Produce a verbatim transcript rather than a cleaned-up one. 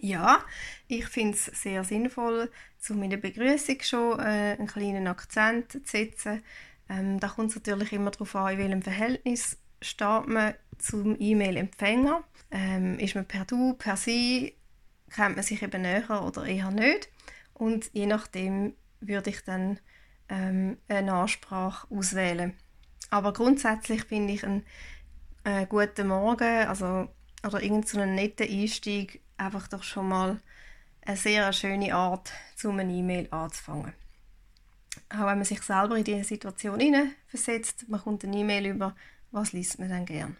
Ja, ich finde es sehr sinnvoll, zu meiner Begrüßung schon äh, einen kleinen Akzent zu setzen. Ähm, da kommt es natürlich immer darauf an, in welchem Verhältnis steht man zum E-Mail-Empfänger. Ähm, ist man per Du, per Sie, kennt man sich eben näher oder eher nicht. Und je nachdem würde ich dann ähm, eine Ansprache auswählen. Aber grundsätzlich finde ich einen äh, guten Morgen, also oder irgend so einen netten Einstieg einfach doch schon mal eine sehr schöne Art, um eine E-Mail anzufangen. Auch wenn man sich selber in diese Situation versetzt, man kommt eine E-Mail über, was liest man dann gern?